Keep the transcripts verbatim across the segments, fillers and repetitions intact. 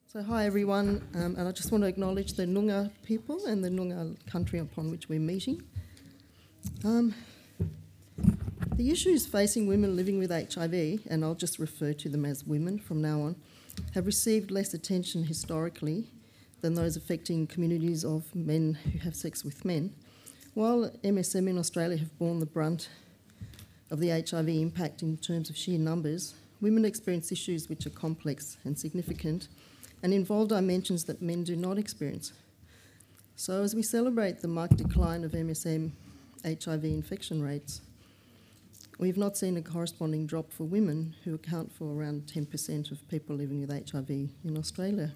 So hi everyone, um, and I just want to acknowledge the Noongar people and the Noongar country upon which we're meeting. Um, the issues facing women living with H I V, and I'll just refer to them as women from now on, have received less attention historically than those affecting communities of men who have sex with men, while M S M in Australia have borne the brunt of the H I V impact in terms of sheer numbers. Women experience issues which are complex and significant and involve dimensions that men do not experience. So as we celebrate the marked decline of M S M H I V infection rates, we've not seen a corresponding drop for women, who account for around ten percent of people living with H I V in Australia.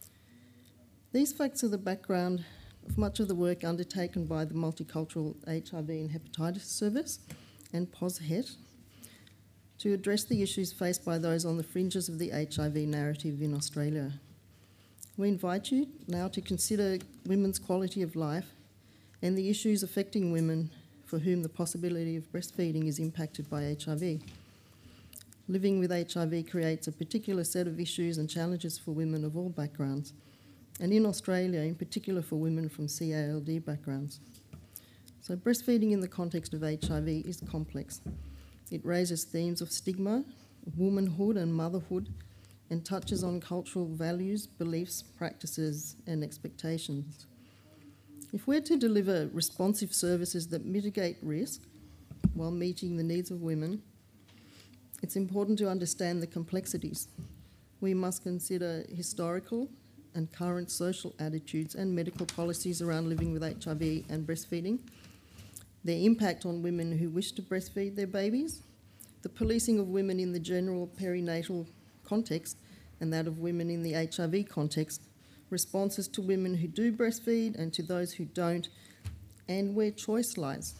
These facts are the background of much of the work undertaken by the Multicultural H I V and Hepatitis Service and POSHET to address the issues faced by those on the fringes of the H I V narrative in Australia. We invite you now to consider women's quality of life and the issues affecting women for whom the possibility of breastfeeding is impacted by H I V. Living with H I V creates a particular set of issues and challenges for women of all backgrounds, and in Australia, in particular for women from C A L D backgrounds. So breastfeeding in the context of H I V is complex. It raises themes of stigma, womanhood and motherhood, and touches on cultural values, beliefs, practices and expectations. If we're to deliver responsive services that mitigate risk while meeting the needs of women, it's important to understand the complexities. We must consider historical and current social attitudes and medical policies around living with H I V and breastfeeding, their impact on women who wish to breastfeed their babies, the policing of women in the general perinatal context and that of women in the H I V context, responses to women who do breastfeed and to those who don't, and where choice lies.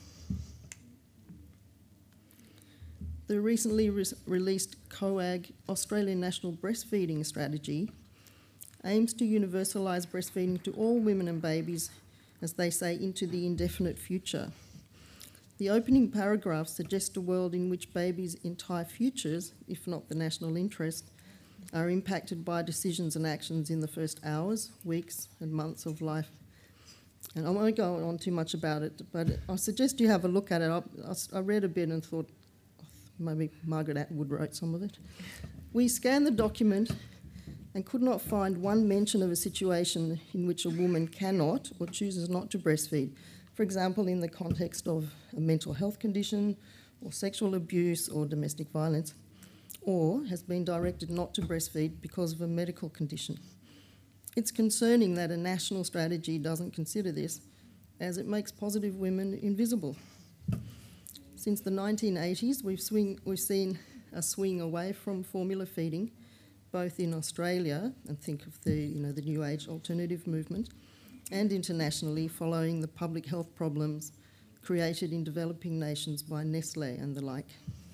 The recently re- released COAG Australian National Breastfeeding Strategy aims to universalise breastfeeding to all women and babies, as they say, into the indefinite future. The opening paragraph suggests a world in which babies' entire futures, if not the national interest, are impacted by decisions and actions in the first hours, weeks and months of life. And I won't go on too much about it, but I suggest you have a look at it. I, I read a bit and thought oh, maybe Margaret Atwood wrote some of it. We scanned the document and could not find one mention of a situation in which a woman cannot or chooses not to breastfeed. For example, in the context of a mental health condition or sexual abuse or domestic violence, or has been directed not to breastfeed because of a medical condition. It's concerning that a national strategy doesn't consider this, as it makes positive women invisible. Since the nineteen eighties, we've, swing, we've seen a swing away from formula feeding, both in Australia, and think of the, you know, the New Age alternative movement, and internationally, following the public health problems created in developing nations by Nestle and the like.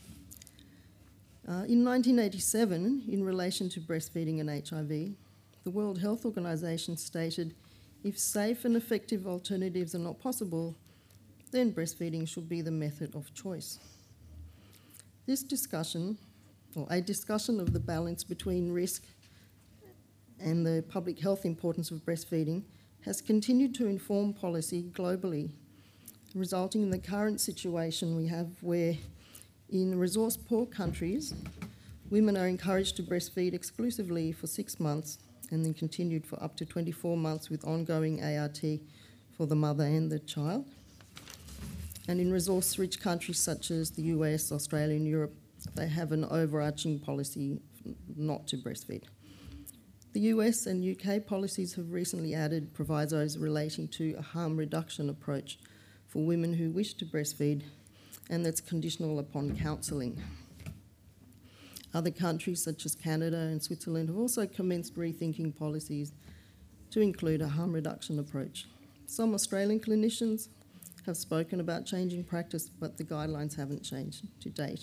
Uh, in nineteen eighty-seven, in relation to breastfeeding and H I V, the World Health Organization stated, if safe and effective alternatives are not possible, then breastfeeding should be the method of choice. This discussion, or a discussion of the balance between risk and the public health importance of breastfeeding, has continued to inform policy globally, resulting in the current situation we have where in resource-poor countries, women are encouraged to breastfeed exclusively for six months and then continued for up to twenty-four months with ongoing A R T for the mother and the child. And in resource-rich countries such as the U S, Australia and Europe, they have an overarching policy not to breastfeed. The U S and U K policies have recently added provisos relating to a harm reduction approach for women who wish to breastfeed, and that's conditional upon counselling. Other countries such as Canada and Switzerland have also commenced rethinking policies to include a harm reduction approach. Some Australian clinicians have spoken about changing practice, but the guidelines haven't changed to date.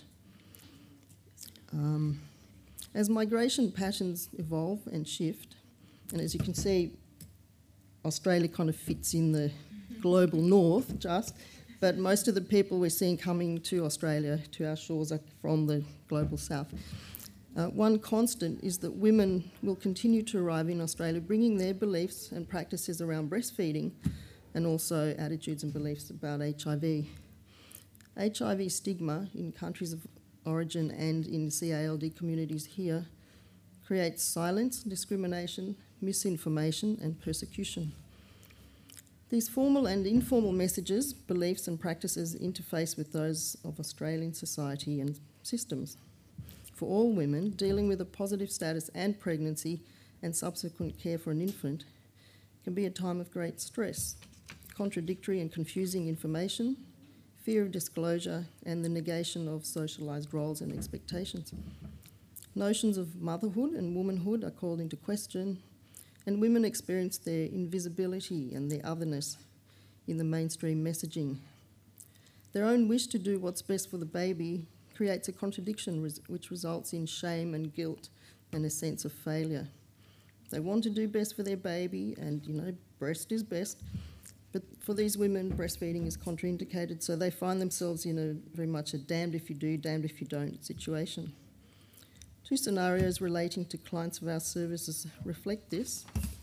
Um, as migration patterns evolve and shift, and as you can see, Australia kind of fits in the global north just, but most of the people we're seeing coming to Australia, to our shores, are from the global south. Uh, one constant is that women will continue to arrive in Australia bringing their beliefs and practices around breastfeeding and also attitudes and beliefs about H I V. H I V stigma in countries of origin and in C A L D communities here creates silence, discrimination, misinformation and persecution. These formal and informal messages, beliefs and practices interface with those of Australian society and systems. For all women, dealing with a positive status and pregnancy and subsequent care for an infant can be a time of great stress, contradictory and confusing information, fear of disclosure and the negation of socialised roles and expectations. Notions of motherhood and womanhood are called into question, and women experience their invisibility and their otherness in the mainstream messaging. Their own wish to do what's best for the baby creates a contradiction res- which results in shame and guilt and a sense of failure. They want to do best for their baby and, you know, breast is best, but for these women, breastfeeding is contraindicated, so they find themselves in a very much a damned if you do, damned if you don't situation. Two scenarios relating to clients of our services reflect this.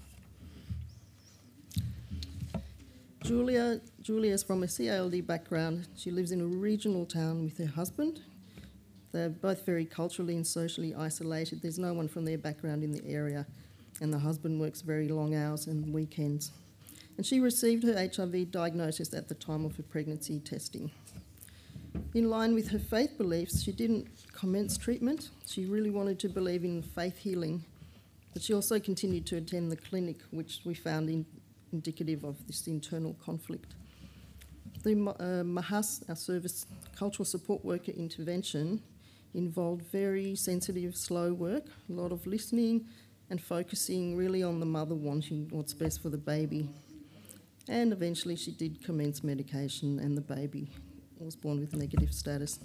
Julia, Julia is from a C A L D background. She lives in a regional town with her husband. They're both very culturally and socially isolated. There's no one from their background in the area, and the husband works very long hours and weekends. And she received her H I V diagnosis at the time of her pregnancy testing. In line with her faith beliefs, she didn't commence treatment. She really wanted to believe in faith healing, but she also continued to attend the clinic, which we found in, indicative of this internal conflict. The uh, MAHAS, our service cultural support worker intervention, involved very sensitive, slow work, a lot of listening and focusing really on the mother wanting what's best for the baby. And eventually she did commence medication and the baby was born with negative status.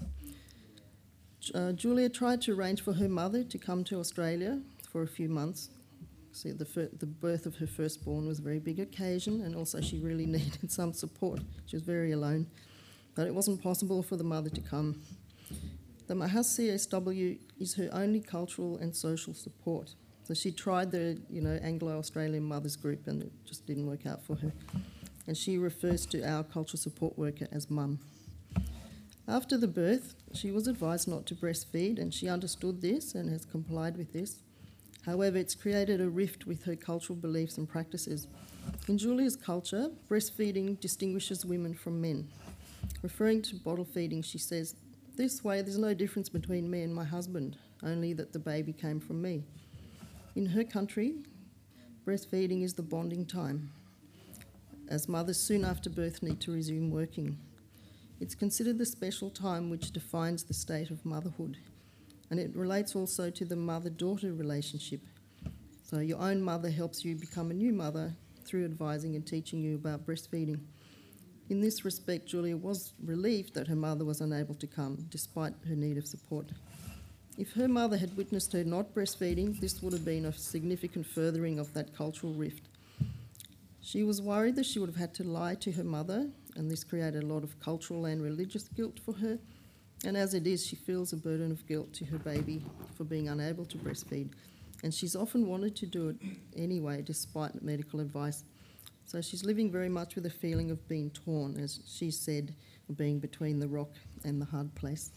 Uh, Julia tried to arrange for her mother to come to Australia for a few months. See, the, fir- the birth of her firstborn was a very big occasion, and also she really needed some support. She was very alone, but it wasn't possible for the mother to come. The MAHAS C S W is her only cultural and social support. So she tried the, you know, Anglo-Australian Mothers Group, and it just didn't work out for her. And she refers to our cultural support worker as Mum. After the birth, she was advised not to breastfeed, and she understood this and has complied with this. However, it's created a rift with her cultural beliefs and practices. In Julia's culture, breastfeeding distinguishes women from men. Referring to bottle feeding, she says, "This way there's no difference between me and my husband, only that the baby came from me." In her country, breastfeeding is the bonding time, as mothers soon after birth need to resume working. It's considered the special time which defines the state of motherhood, and it relates also to the mother-daughter relationship. So your own mother helps you become a new mother through advising and teaching you about breastfeeding. In this respect, Julia was relieved that her mother was unable to come, despite her need of support. If her mother had witnessed her not breastfeeding, this would have been a significant furthering of that cultural rift. She was worried that she would have had to lie to her mother, and this created a lot of cultural and religious guilt for her. And as it is, she feels a burden of guilt to her baby for being unable to breastfeed. And she's often wanted to do it anyway, despite medical advice. So she's living very much with a feeling of being torn, as she said, of being between the rock and the hard place.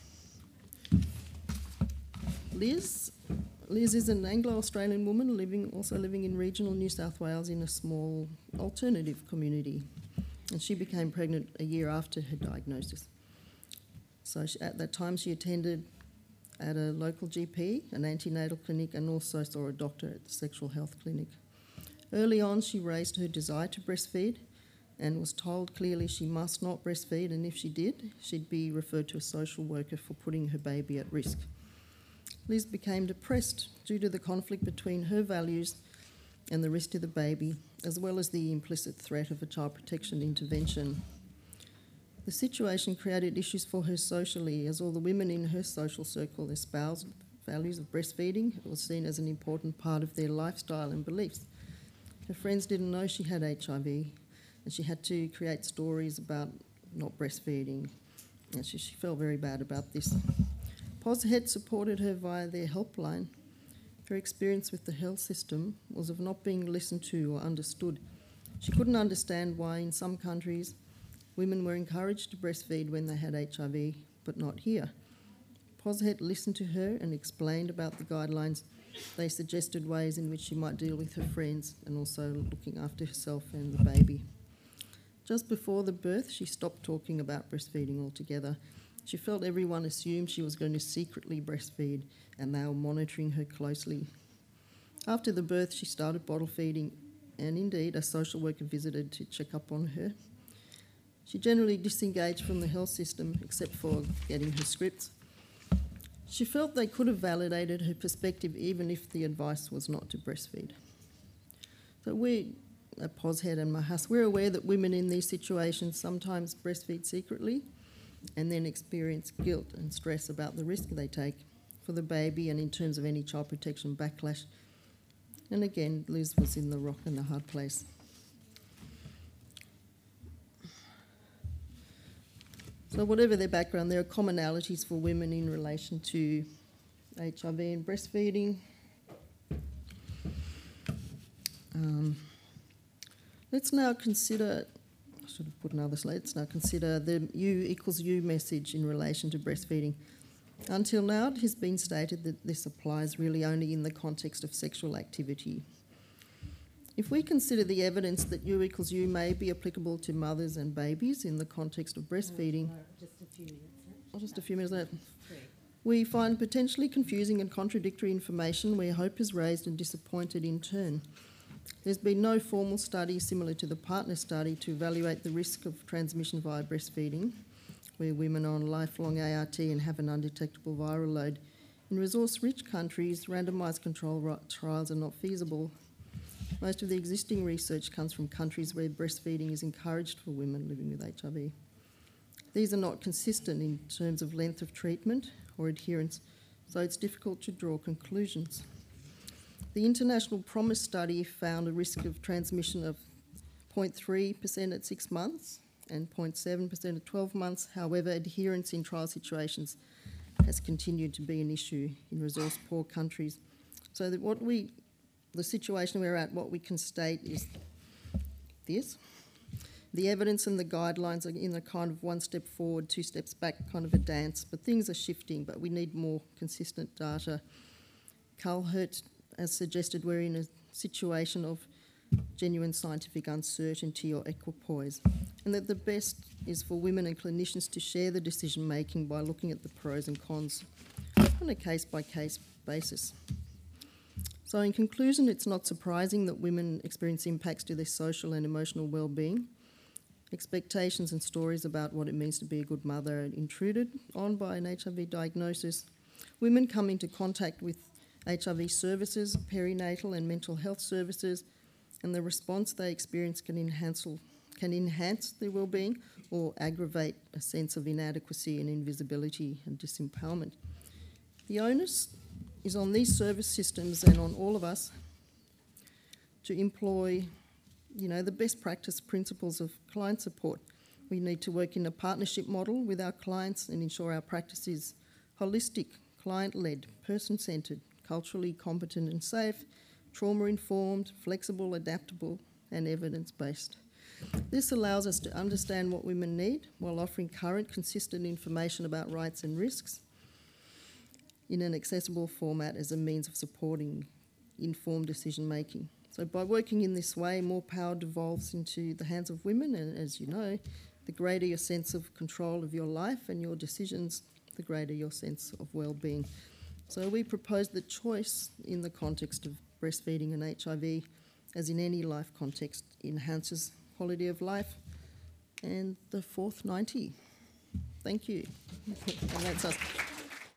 Liz. Liz is an Anglo-Australian woman living, also living in regional New South Wales in a small alternative community. And she became pregnant a year after her diagnosis. So she, at that time she attended at a local G P, an antenatal clinic, and also saw a doctor at the sexual health clinic. Early on she raised her desire to breastfeed and was told clearly she must not breastfeed, and if she did, she'd be referred to a social worker for putting her baby at risk. Liz became depressed due to the conflict between her values and the risk to the baby, as well as the implicit threat of a child protection intervention. The situation created issues for her socially, as all the women in her social circle espoused values of breastfeeding. It was seen as an important part of their lifestyle and beliefs. Her friends didn't know she had H I V, and she had to create stories about not breastfeeding, and she, she felt very bad about this. POSHET supported her via their helpline. Her experience with the health system was of not being listened to or understood. She couldn't understand why in some countries women were encouraged to breastfeed when they had H I V, but not here. POSHET listened to her and explained about the guidelines. They suggested ways in which she might deal with her friends and also looking after herself and the baby. Just before the birth, she stopped talking about breastfeeding altogether. She felt everyone assumed she was going to secretly breastfeed and they were monitoring her closely. After the birth, she started bottle feeding, and indeed a social worker visited to check up on her. She generally disengaged from the health system except for getting her scripts. She felt they could have validated her perspective even if the advice was not to breastfeed. So we, at POSHET and Mahas, we're aware that women in these situations sometimes breastfeed secretly and then experience guilt and stress about the risk they take for the baby and in terms of any child protection backlash. And again, Liz was in the rock and the hard place. So whatever their background, there are commonalities for women in relation to H I V and breastfeeding. Um, let's now consider, I should have put another slide, let's now consider the U equals U message in relation to breastfeeding. Until now, it has been stated that this applies really only in the context of sexual activity. If we consider the evidence that U equals U may be applicable to mothers and babies in the context of breastfeeding, No, just a few minutes. oh, just a few minutes later, Three. we find potentially confusing and contradictory information where hope is raised and disappointed in turn. There's been no formal study similar to the partner study to evaluate the risk of transmission via breastfeeding, where women are on lifelong A R T and have an undetectable viral load. In resource-rich countries, randomised control trials are not feasible. Most of the existing research comes from countries where breastfeeding is encouraged for women living with H I V. These are not consistent in terms of length of treatment or adherence, so it's difficult to draw conclusions. The International PROMISE study found a risk of transmission of zero point three percent at six months and zero point seven percent at twelve months. However, adherence in trial situations has continued to be an issue in resource-poor countries. So that what we The situation we're at, what we can state is this. The evidence and the guidelines are in a kind of one step forward, two steps back kind of a dance, but things are shifting, but we need more consistent data. Carl Hurt has suggested we're in a situation of genuine scientific uncertainty or equipoise, and that the best is for women and clinicians to share the decision making by looking at the pros and cons on a case-by-case basis. So in conclusion, it's not surprising that women experience impacts to their social and emotional well-being. Expectations and stories about what it means to be a good mother are intruded on by an H I V diagnosis. Women come into contact with H I V services, perinatal and mental health services, and the response they experience can enhance, can enhance their well-being or aggravate a sense of inadequacy and invisibility and disempowerment. The onus is on these service systems and on all of us to employ, you know, the best practice principles of client support. We need to work in a partnership model with our clients and ensure our practice is holistic, client-led, person-centred, culturally competent and safe, trauma-informed, flexible, adaptable and evidence-based. This allows us to understand what women need while offering current, consistent information about rights and risks in an accessible format as a means of supporting informed decision-making. So by working in this way, more power devolves into the hands of women, and as you know, the greater your sense of control of your life and your decisions, the greater your sense of well-being. So we propose that choice in the context of breastfeeding and H I V, as in any life context, enhances quality of life. And the fourth ninety. Thank you. And that's us.